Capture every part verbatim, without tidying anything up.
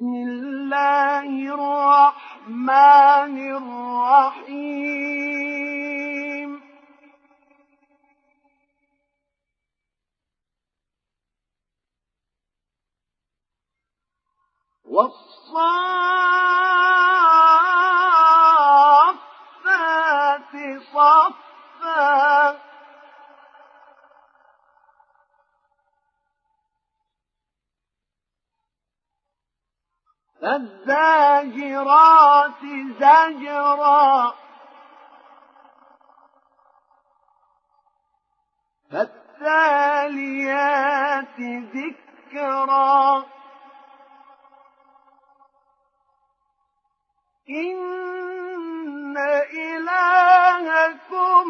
بسم الله الرحمن الرحيم والصافات صفا فالزاجرات زجرا فالتاليات ذكرا إن إلهكم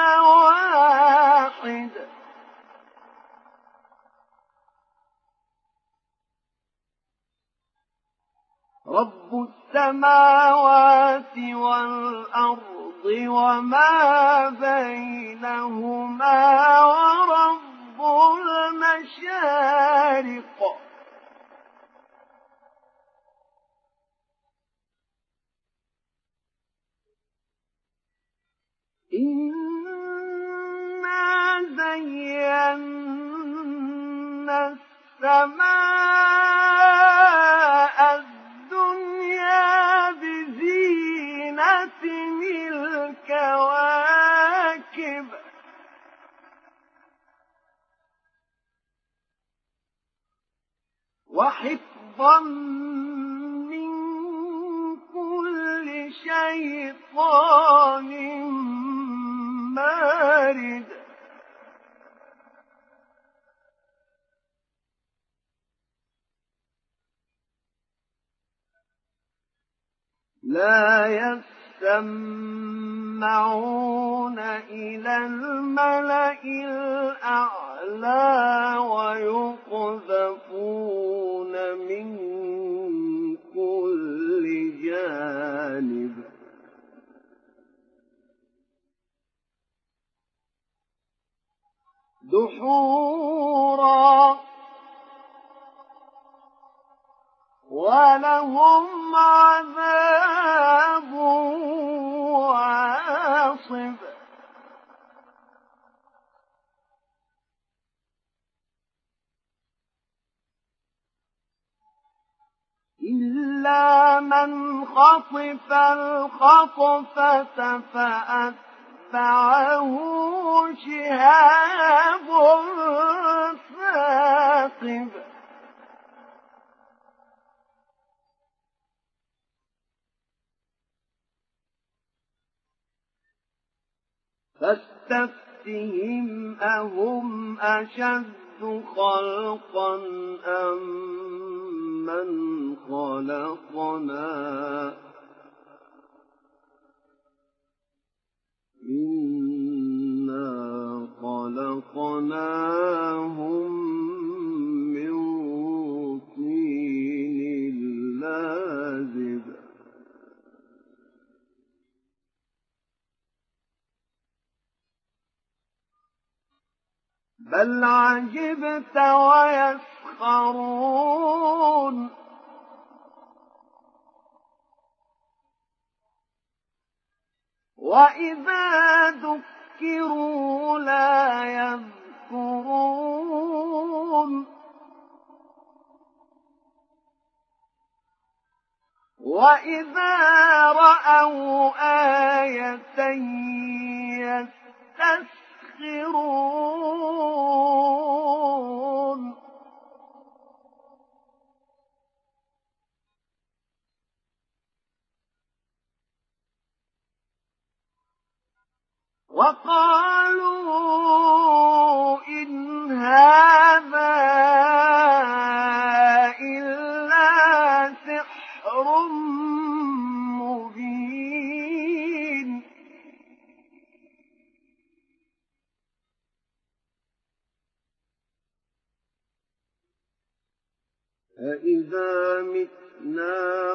لواحد رب السماوات والأرض وما بينهما ورب المشارق إنا زينا السماء الدنيا بزينة الكواكب وحفظا من كل شيطان مارد لا يسمعون إلى الملأ الأعلى ويقذفون من كل جانب دحورا ولهم عذاب واصب إلا من خطف الخطفة فأتبعه شهاب ثاقب فاستفتهم أهم أشد خلقا أم من خلقنا إنا خلقناهم من طين لازب بل عجبت ويسخرون وإذا ذكروا لا يذكرون وإذا رأوا آية يستسخرون وقالوا إن هذا إلا سحر مبين أإذا متنا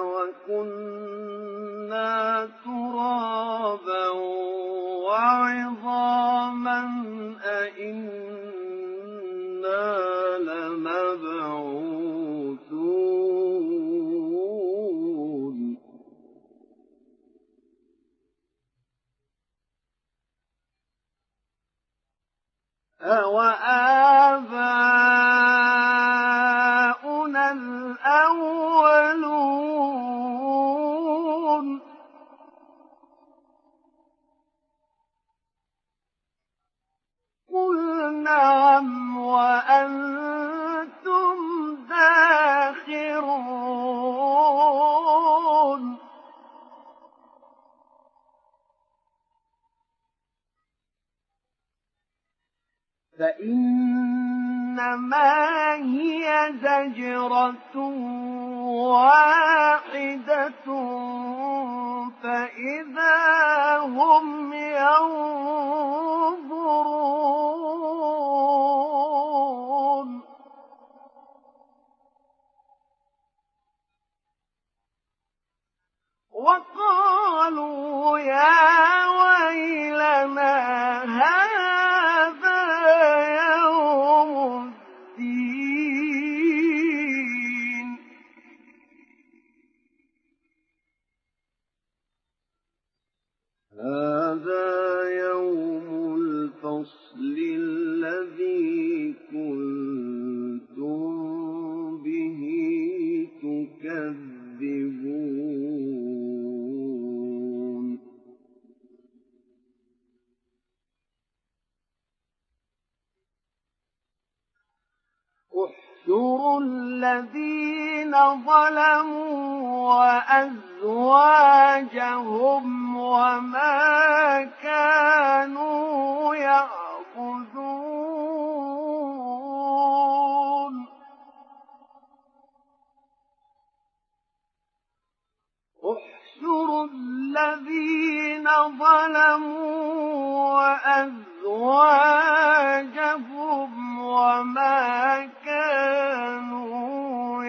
وكنا ترابا وعظاما أإنا لمبعوثون الأولون قل نعم وأنتم داخرون فإنما هي زجرة واحدة فإذا هم ينظرون وقالوا يا ويلنا هذا يوم الدين هذا يوم الفصل الذي كنتم به تكذبون احشروا الذين ظلموا وأزواجهم وما كانوا يعبدون احشروا الذين ظلموا وأزواجهم وما كانوا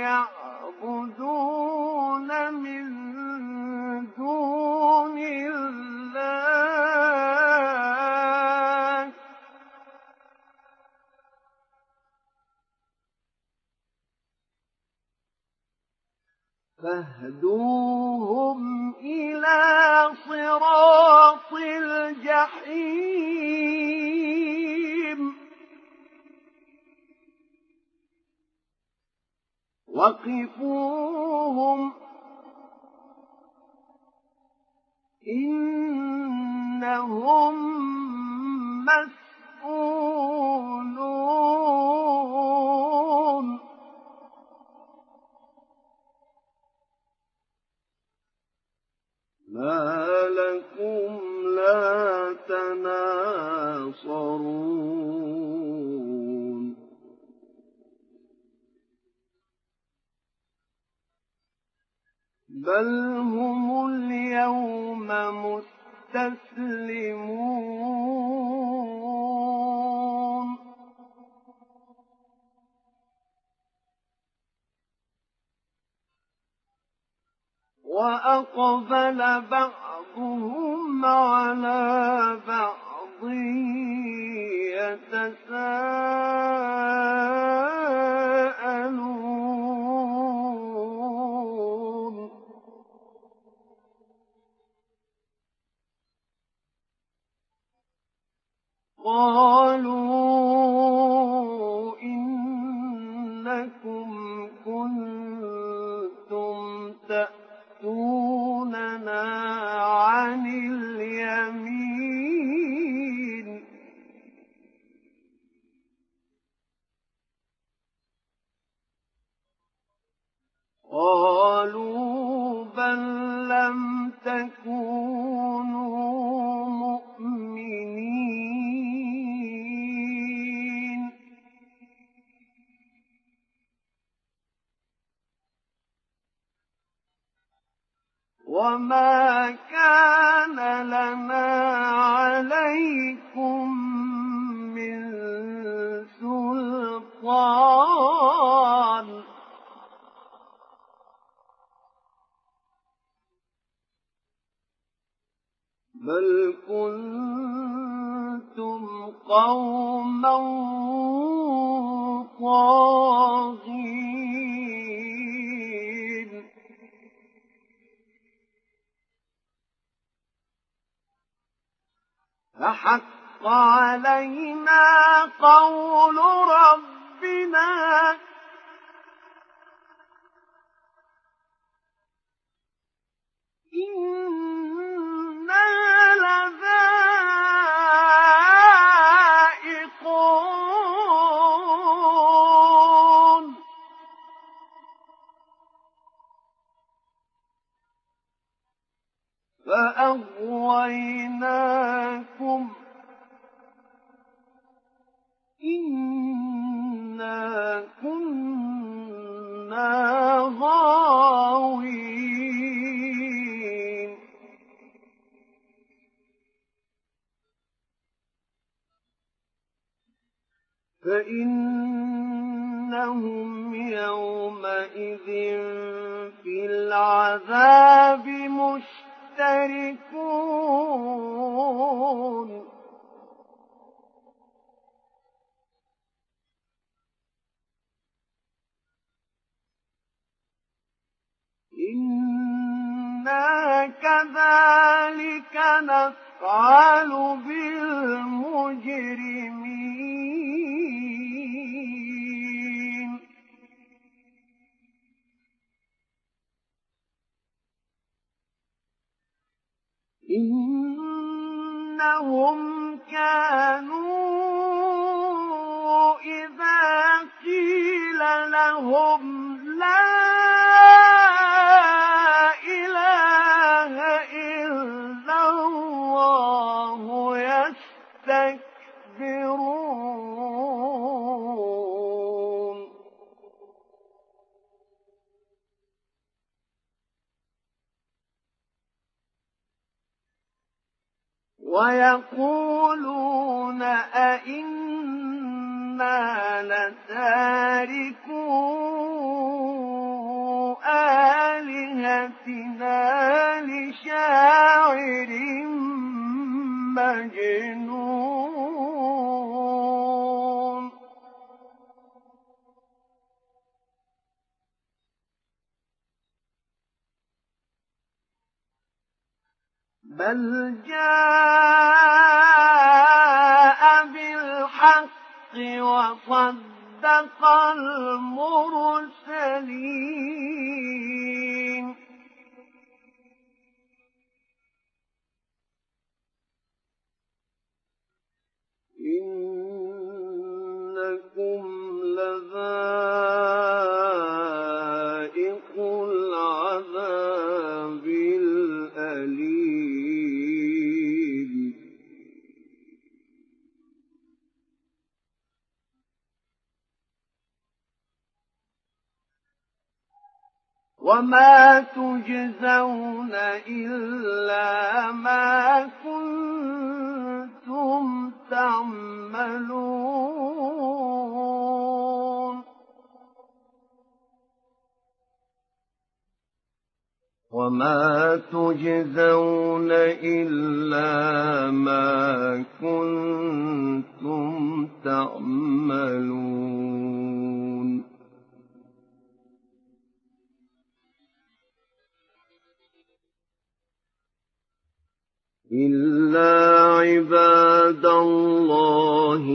يعبدون من دون الله فاهدوهم إلى صراط الجحيم وقفوهم إنهم مسؤولون ما لكم لا تناصرون بل هم اليوم مستسلمون وأقبل بعضهم على بعض يتساءلون قالوا إنكم كنتم تأتوننا عن اليمين قالوا بل لم تكونوا مؤمنين وما كان لنا عليكم من سلطان بل كنتم قوما طاغين فحق علينا قول ربنا فأغويناكم إنا كنا غاوين فإنهم يومئذ في العذاب مشتركون إنا كذلك نفعل بالمجرمين إنهم كانوا إذا قيل لهم لا إله إلا الله يستكبرون ويقولون أئنا لتاركو آلهتنا لشاعر مجنون بل جاء بالحق وصدق المرسلين إنكم لذائق العذاب الأليم وما تجزون إلا ما كنتم تعملون وما تجزون إلا ما كنتم تعملون إلا عباد الله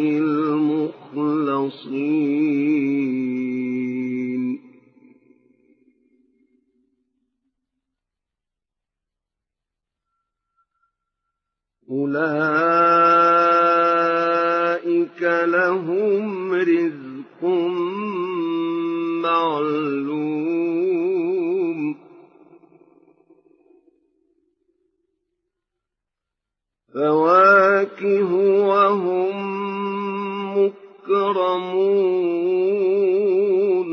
المخلصين أولئك لهم رزق معلوم فواكه وهم مكرمون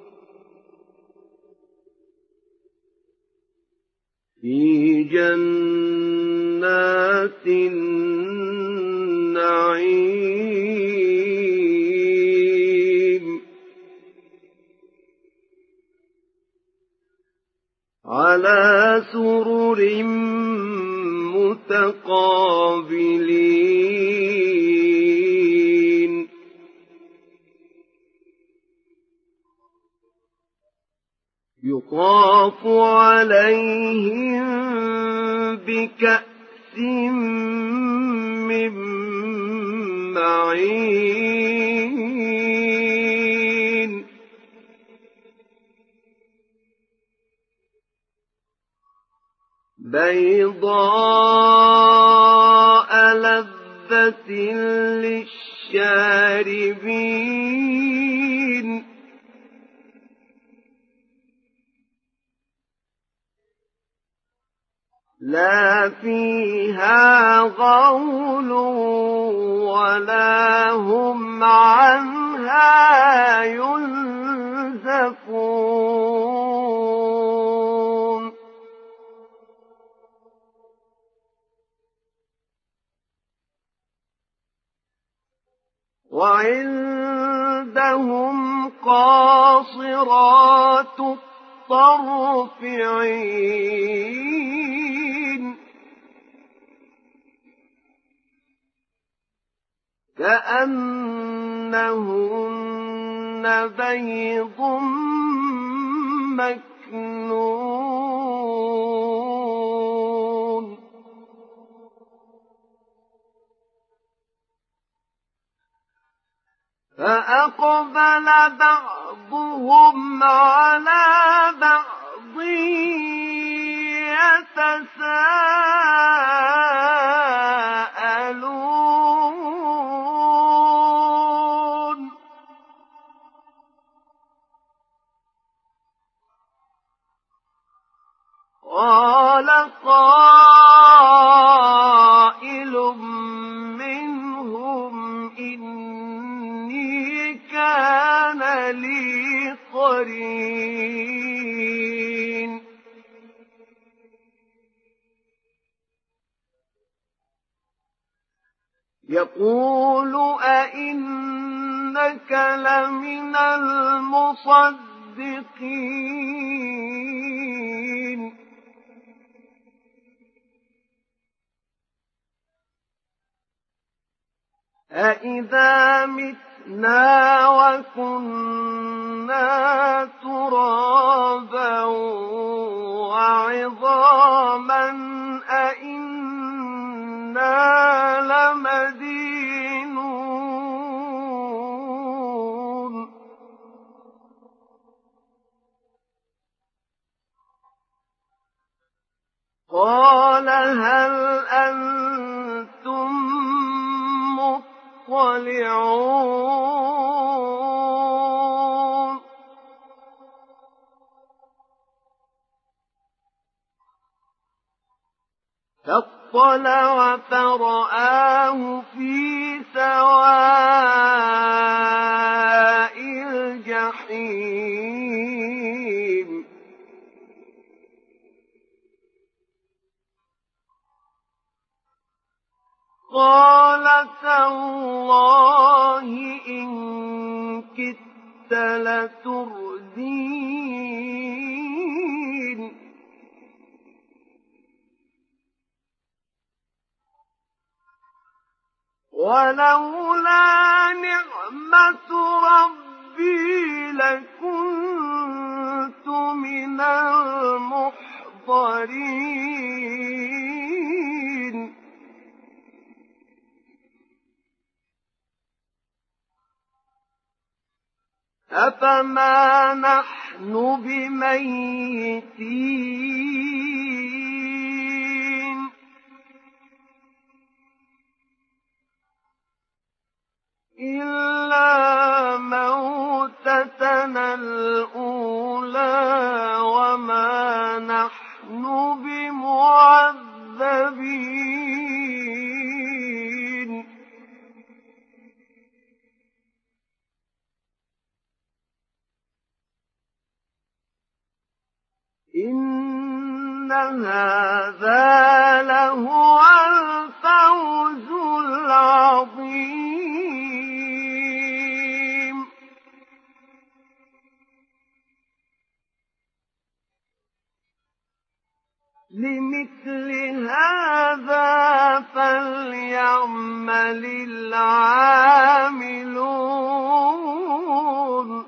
في جنات النعيم على سرر متقابلين يطاف عليهم بكأس من معين بيضاء لذة للشاربين لا فيها غول ولا هم عنها ينزفون وعندهم قاصرات الطرف عين كأنهن بيض مكنون فأقبل بعضهم على بعض يتساءلون قال قائل منهم إني كان لي قرين يقول أئنك لمن المصدقين أئذا متنا وكنا ترابا وعظاما أئنا لمدينون قال هل أنتم مطلعون فاطلع فرآه في سواء الجحيم قال تالله إن كدت لتردين ولولا نعمة ربي لكنت من المحضرين أفما نحن بميتين إلا موتتنا الأولى وما نحن بمعذبين إن هذا لهو الفوز العظيم لمثل هذا فليعمل العاملون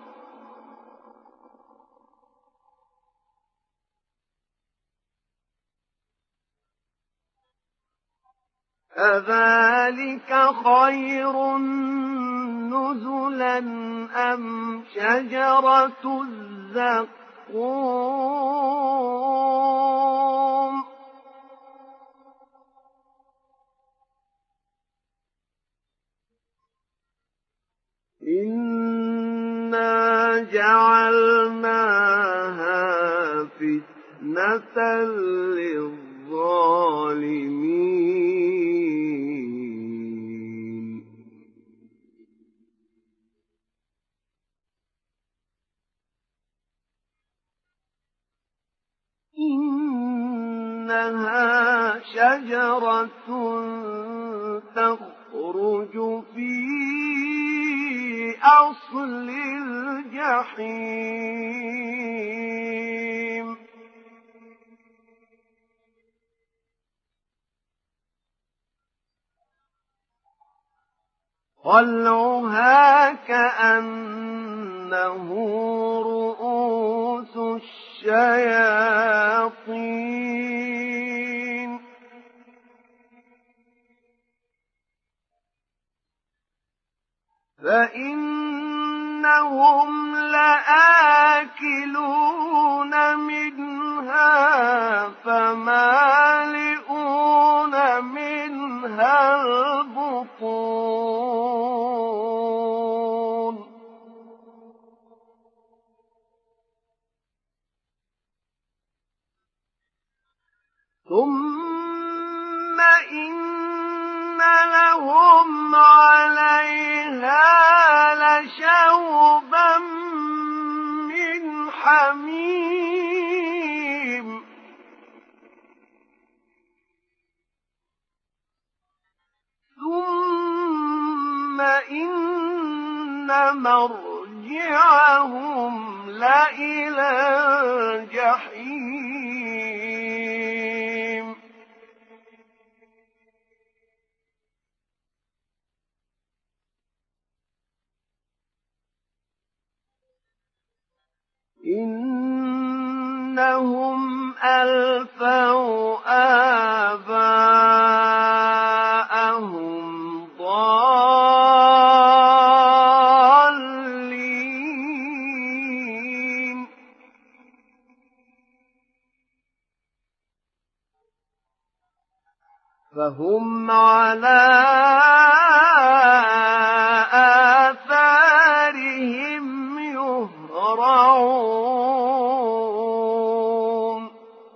أذلك خير نزلا أم شجرة الزقوم إنا جعلناها فتنة للظالمين إنها شجرة تخرج في أصل الجحيم طلعها كأنه رؤوس الشياطين فإنهم لآكلون منها فمالئون منها البطون ثم إن لهم عليها لشوبا من حميم ثم إن مرجعهم لإلى الجحيم إنهم ألفوا آباءهم ضالين فهم على آثارهم يهرعون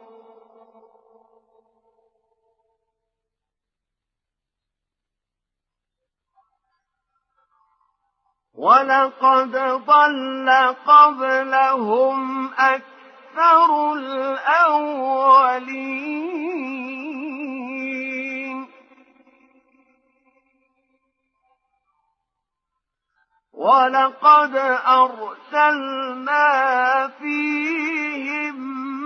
ولقد ضل قبلهم أكثر الأولين ولقد أرسلنا فيهم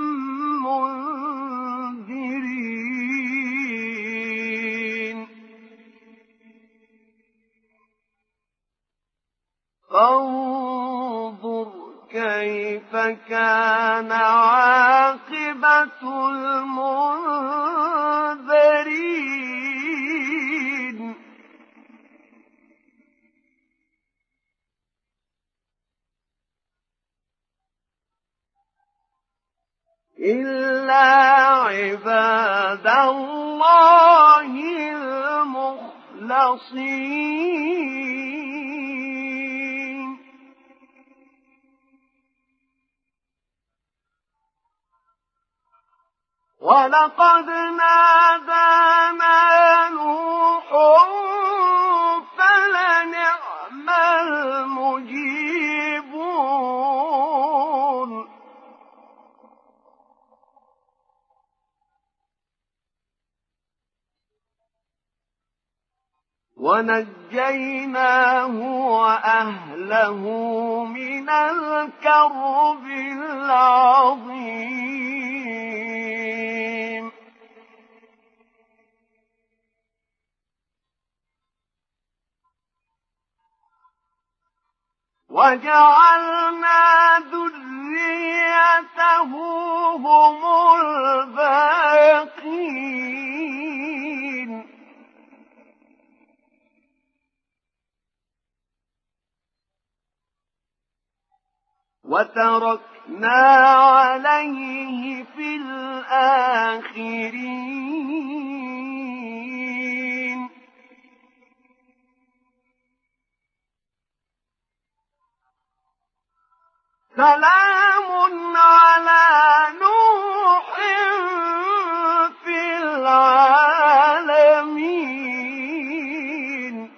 منذرين فانظر كيف كان عاقبة المنذرين إلا عباد الله المخلصين ولقد نادانا نوح فلنعم المجيبون ونجيناه وأهله من الكرب العظيم وجعلنا ذريته هم الباقين وتركنا عليه في الآخرين سلام على نوح في العالمين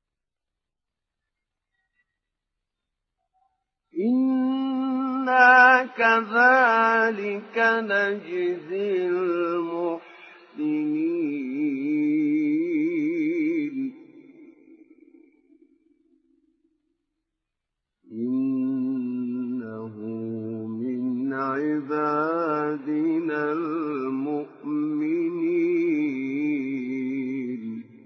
إنا كذلك نجزي المحسنين إنه من عبادنا المؤمنين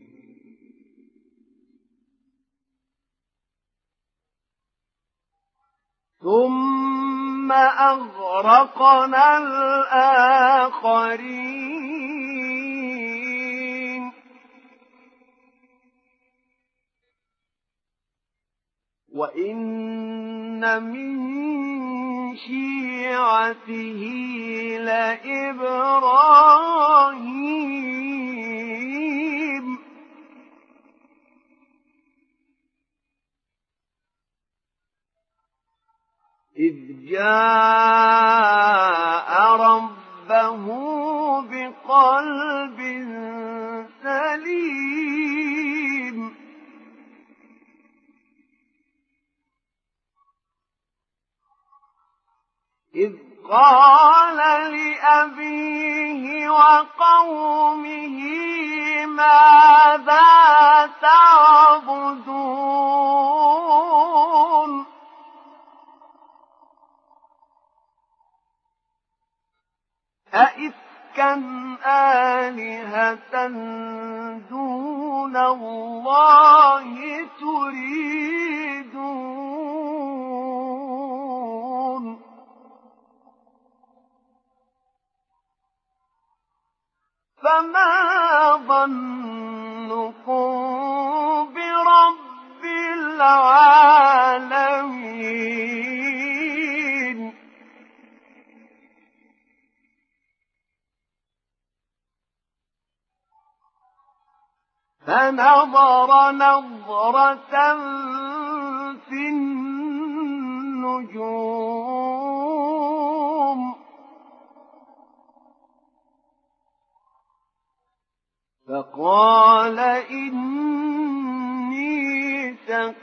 ثم أغرقنا الآخرين وإن من شيعته لإبراهيم إذ جاء ربه بقلب سليم إذ قال لأبيه وقومه ماذا تعبدون أئفكا آلهة دون الله تريدون فما ظنكم برب العالمين فنظر نظرة في النجوم فقال إني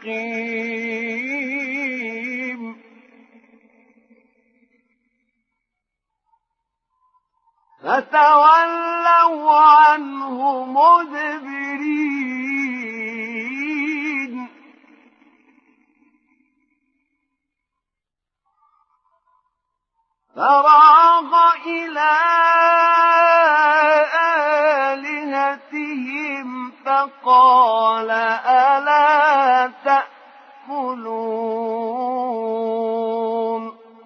سقيم فتولوا عنه مدبرين فراغ إلى آلهتهم فقال ألا تأكلون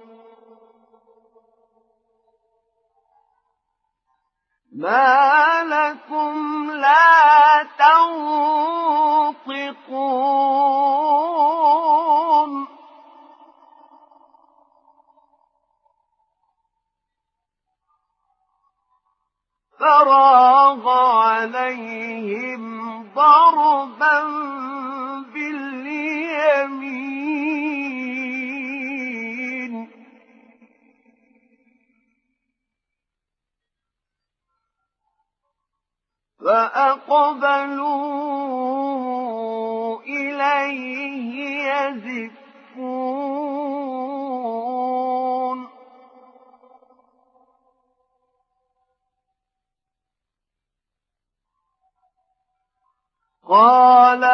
ما لكم لا تنطقون فراغ عليهم ضربا باليمين فأقبلوا إليه يزفون قال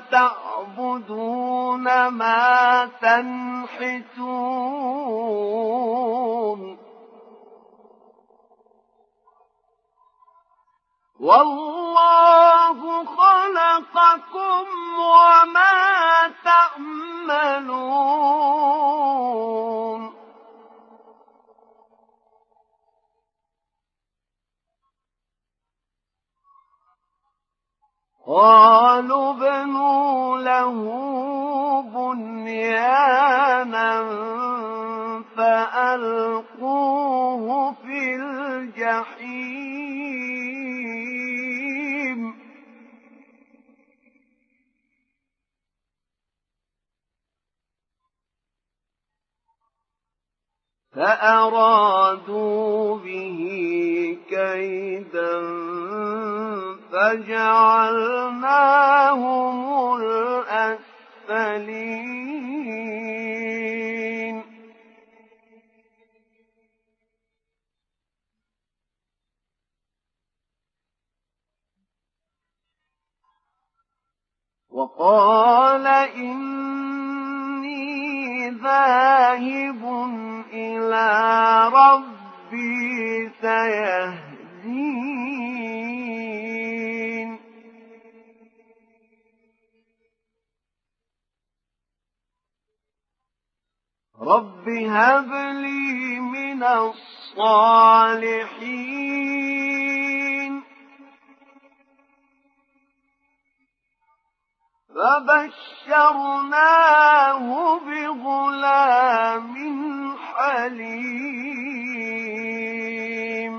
أتعبدون ما تنحتون والله خلقكم وما تعملون قالوا ابنوا له بنيانا فألقوه في الجحيم فأرادوا به كيدا فجعلناهم الأسفلين وقال إني ذاهب إلى ربي سيهدين رب هب لي من الصالحين فبشرناه بغلام حليم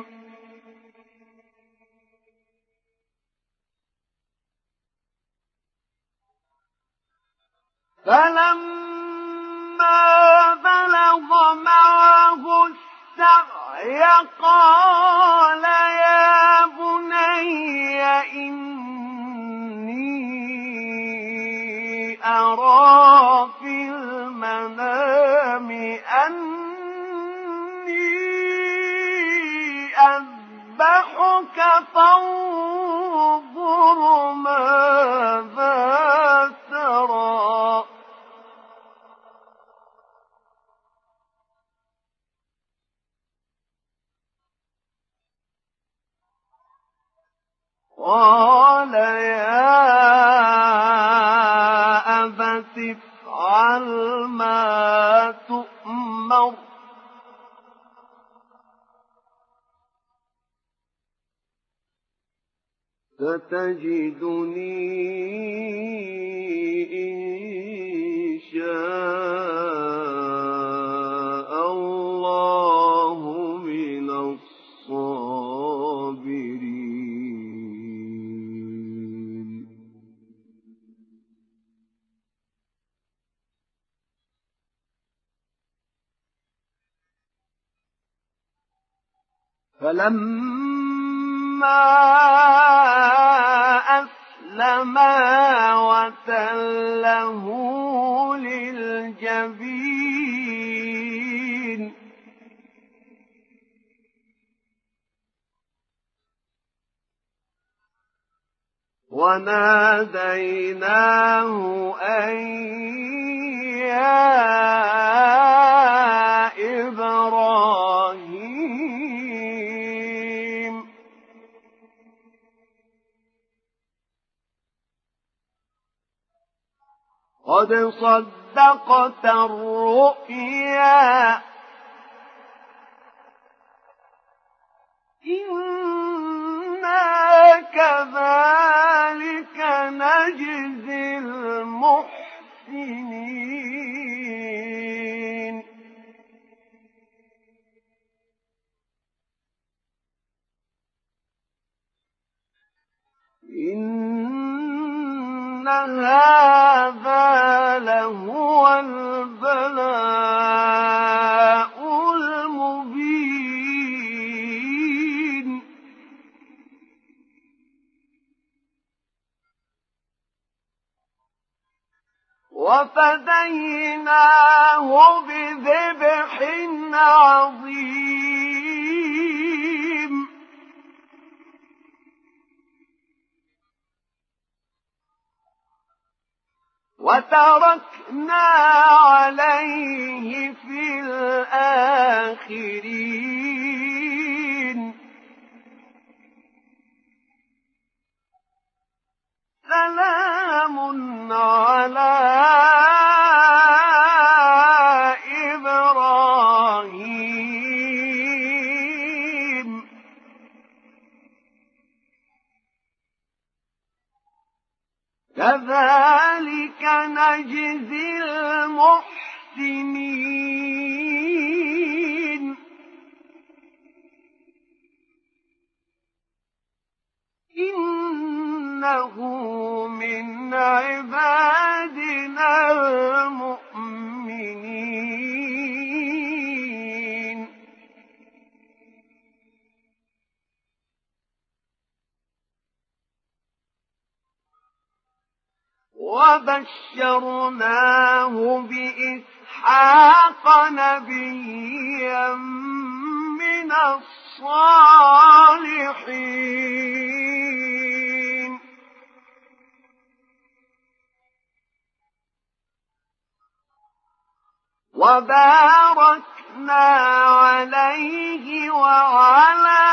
فلما بلغ معه السعي قال يا بني إني أرى في المنام أني أذبحك فانظر ماذا ترى قال يا أبت افعل ما تؤمر ستجدني إن شاء الله من الصابرين فلما أسلما وتله للجبين وناديناه أن يا إبراهيم قد صدقت الرؤيا إنا كذلك نجزي المحسنين إن هذا لهو البلاء المبين وفديناه بذبح عظيم وتركنا عليه في الآخرين سلام على إبراهيم كذلك نجزي المحسنين إنه من عبادنا المؤمنين وبشرناه بإسحاق نبيا من الصالحين وباركنا عليه وعلى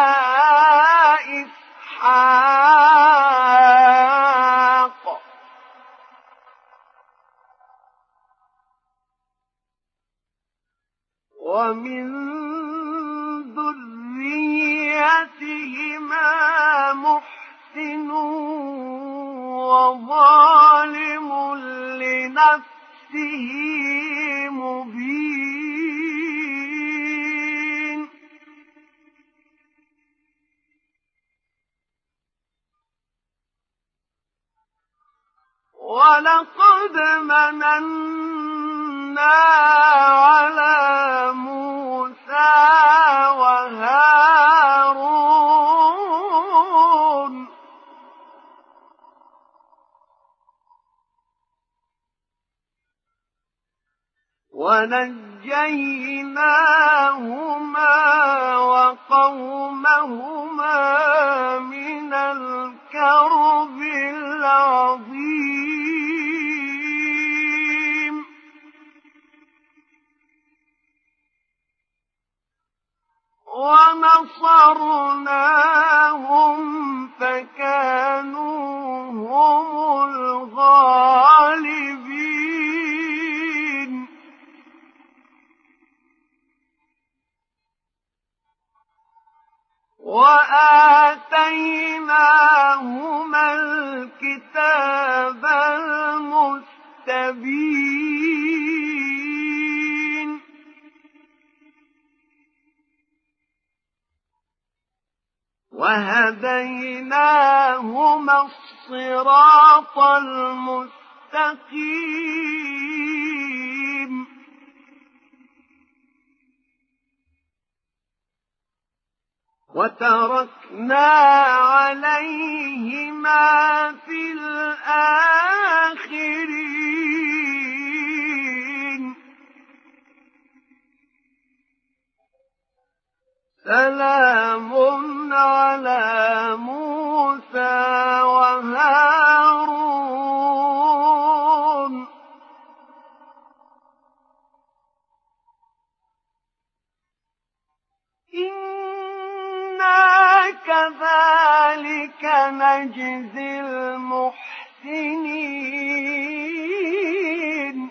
إسحاق ومن ذريتهما محسن وظالم لنفسه مبين ولقد مننا على موسى وهارون ونجيناهما وقومهما من الكرب العظيم ونصرناهم فكانوا هم الغالبين وآتيناهما الكتاب المستبين وهديناهما الصراط المستقيم وتركنا عليهما في الآخرين سلام على موسى وهارون إنا كذلك نجزي المحسنين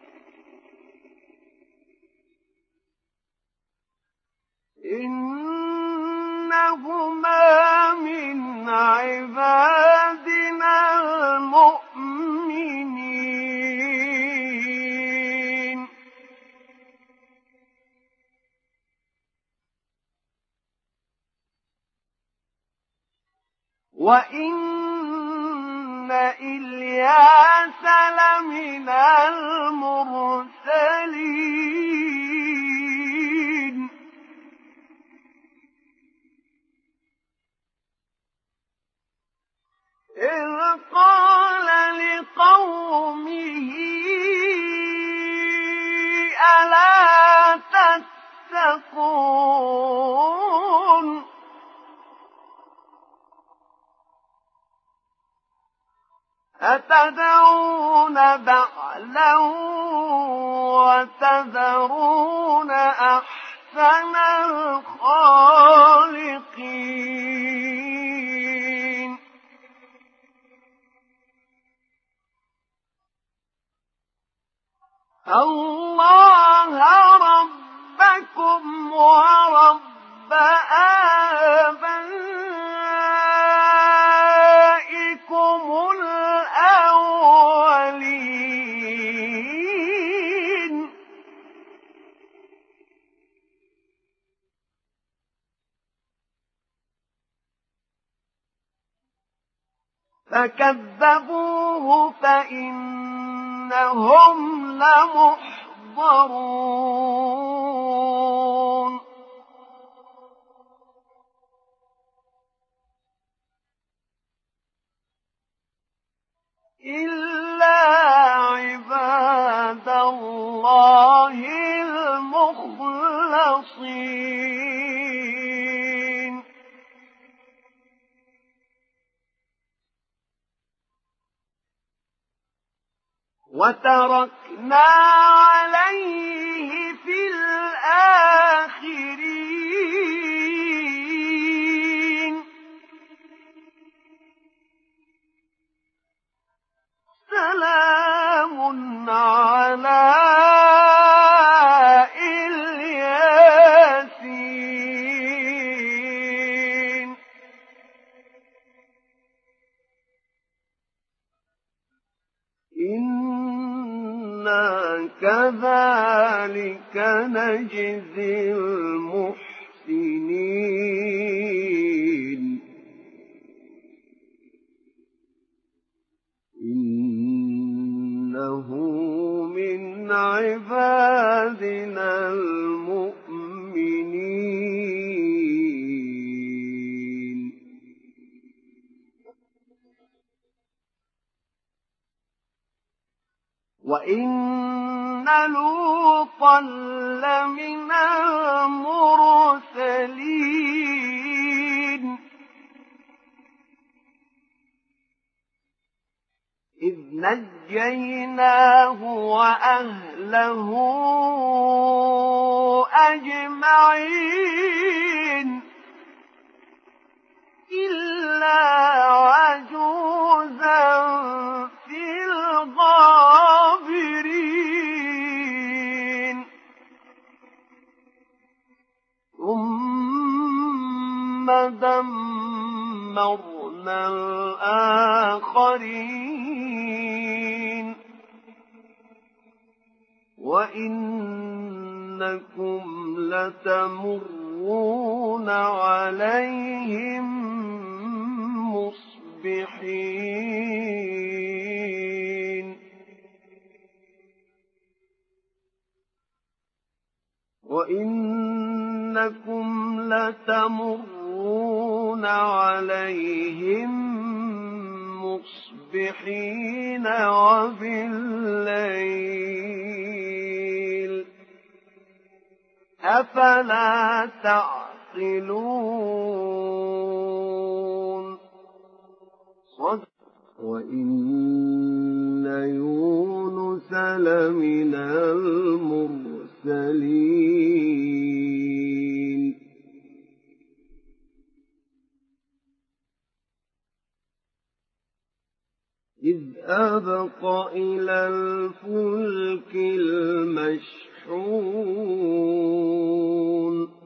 إنهما من عبادنا المؤمنين وإن إلياس لمن المرسلين إذ قال لقومه ألا تتقون أتدعون بعلا وتذرون أحسن الخالقين الله ربكم ورب آبائكم الأولين فكذبوه فإنهم لمحضرون إلا عباد الله المخلصين وتركنا وباركنا عليه في الآخرين سلام على الياسين إنا كذلك نجزي المحسنين إنه من عبادنا المؤمنين وإن لوطا لمن المرسلين إذ نجيناه وأهله أجمعين إلا عجوزا في الغابرين ثم دمرنا الآخرين وإنكم لتمرون عليهم مصبحين وإنكم لتمرون عليهم مصبحين وبالليل أفلا تعقلون وإن يونس لمن المرسلين إذ أبق إلى الفلك المشحون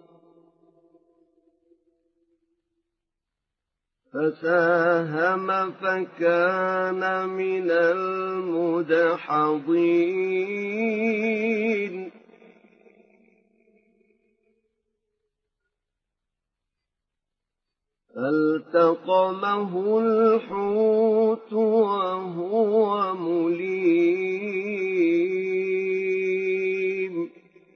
فساهم فكان من المدحضين فالتقمه الحوت وهو مليم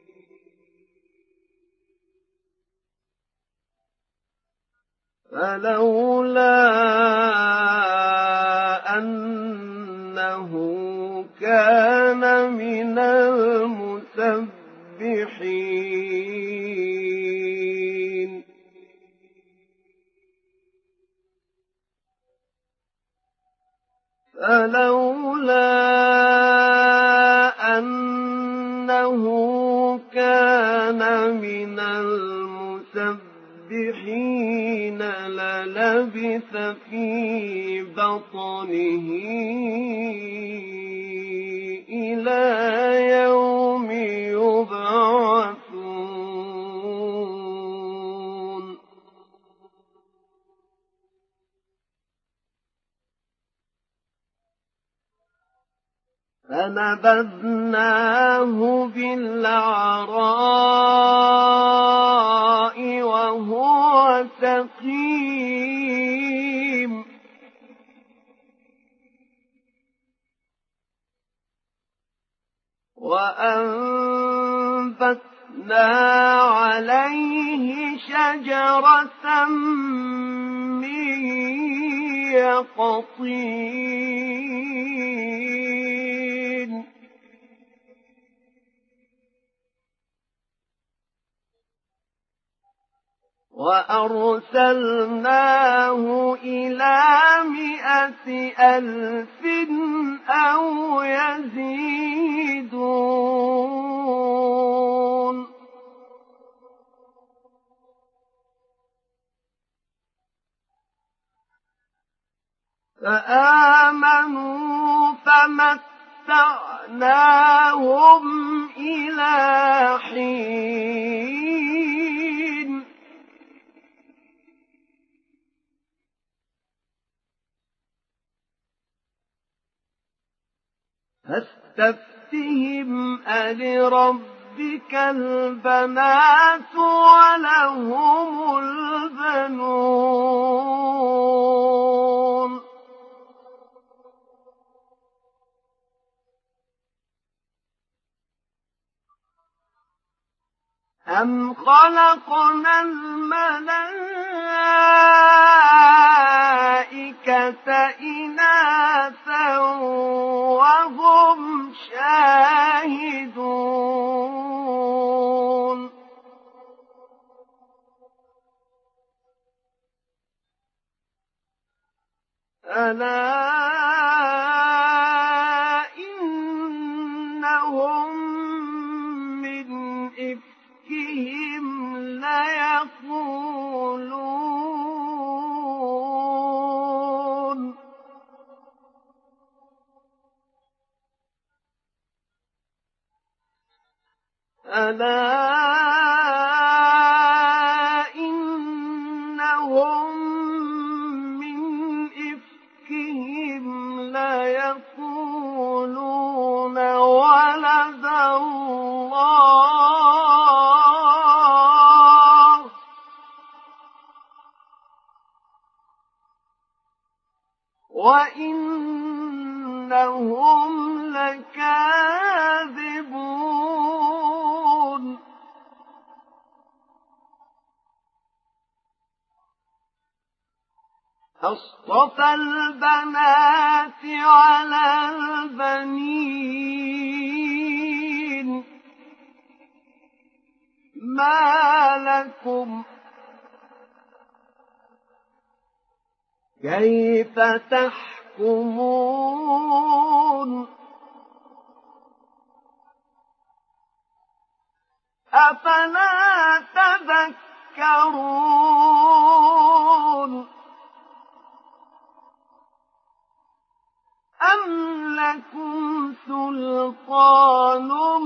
فلولا أنه كان من المسبحين فلولا أنه كان من المسبحين للبث في بطنه إلى يوم يبعثون فنبذناه بالعراء وهو سقيم وأنبتنا عليه شجرة من يقطين وأرسلناه إلى مائة ألف أو يزيدون فآمنوا فمتعناهم إلى حين فاستفتهم ألربك البنات ولهم البنون أم خلقنا الملائكة إناثا وهم شاهدون ألا إنهم من إفكهم ليقولون ألا إنهم من إفكهم ليقولون ولد الله وإنهم لكاذبون أصطفى البنات على البنين ما لكم كيف تحكمون أفلا تذكرون أم لكم سلطان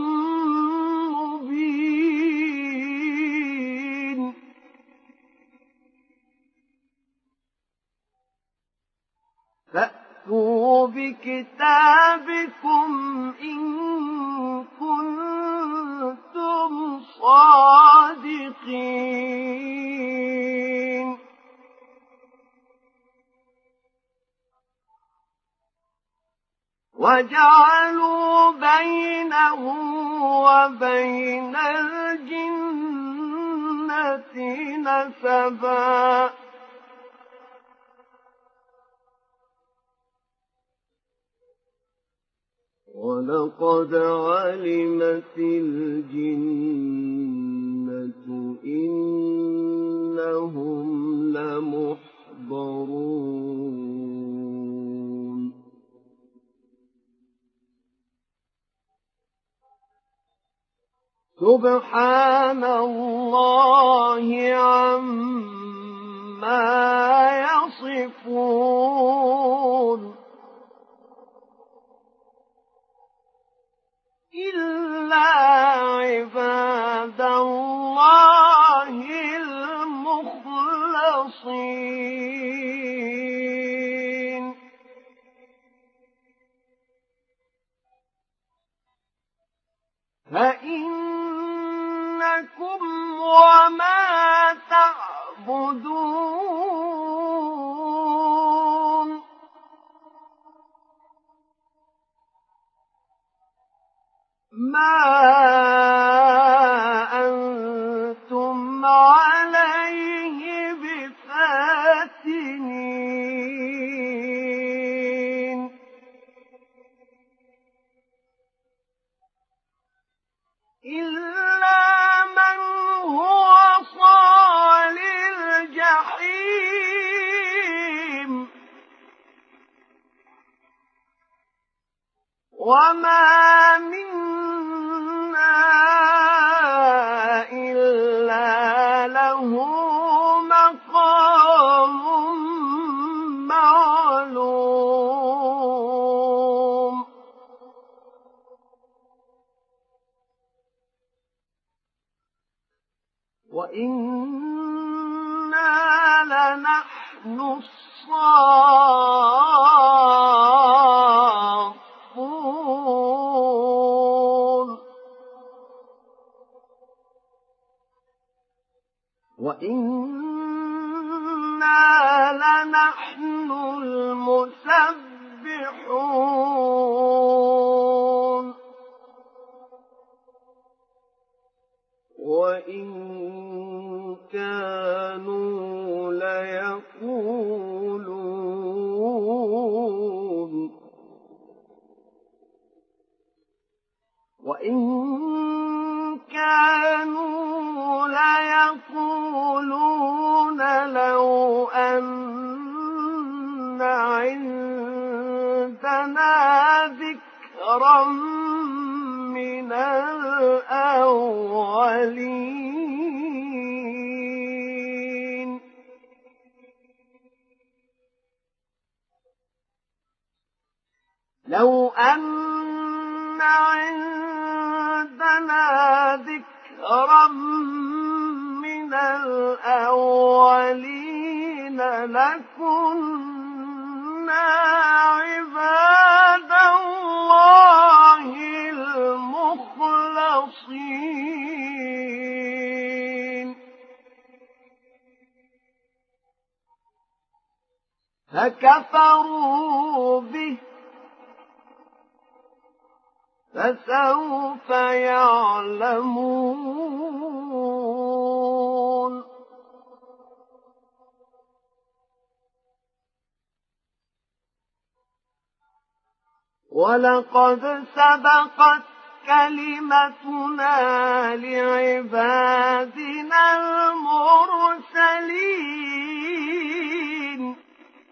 مبين فأتوا بكتابكم إن كنتم صادقين وجعلوا بينه وبين الجنة نسبا ولقد علمت الجنة إنهم لمحضرون سبحان الله عما يصفون إلا عباد الله المخلصين فإنكم وما تعبدون ما وإنا لنحن الصافون وإنا لنحن المسبحون وإن كانوا ليقولون وإن كانوا ليقولون لو أن عندنا ذكرا من الأولين لو أن عندنا ذكرا من الأولين لكنا عباد الله المخلصين فكفروا به فسوف يعلمون ولقد سبقت كلمتنا لعبادنا المرسلين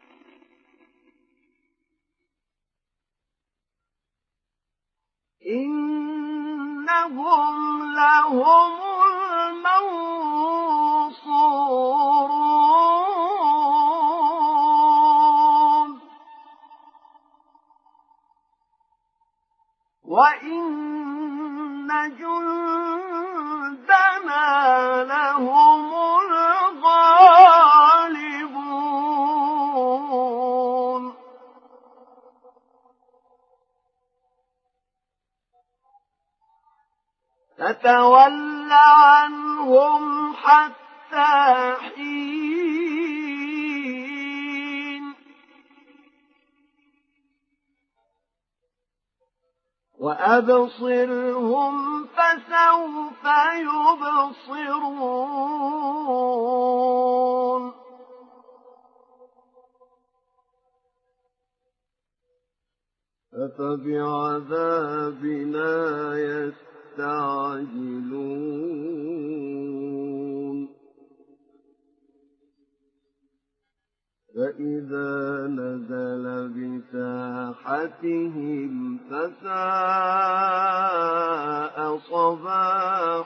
إنهم لهم المنصورون وإن جندنا لهم الغالبون فتول عنهم حتى حين وأبصرهم فسوف يبصرون أفبعذابنا يستعجلون فإذا نزل بساحتهم فساء صباح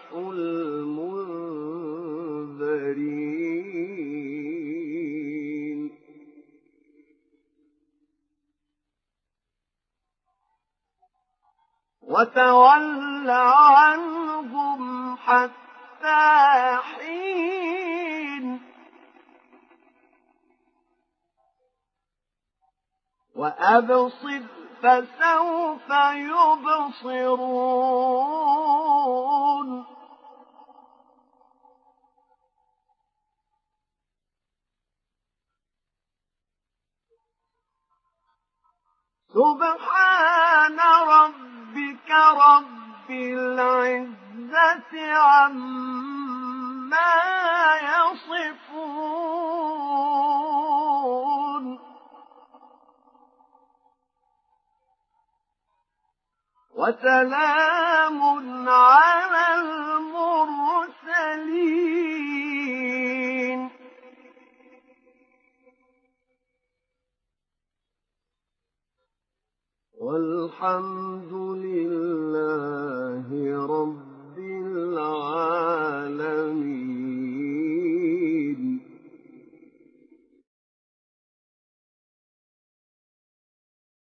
المنذرين وتول عنهم حتى حين وأبصر فسوف يبصرون سبحان ربك رب العزة عما يصفون وسلام على المرسلين والحمد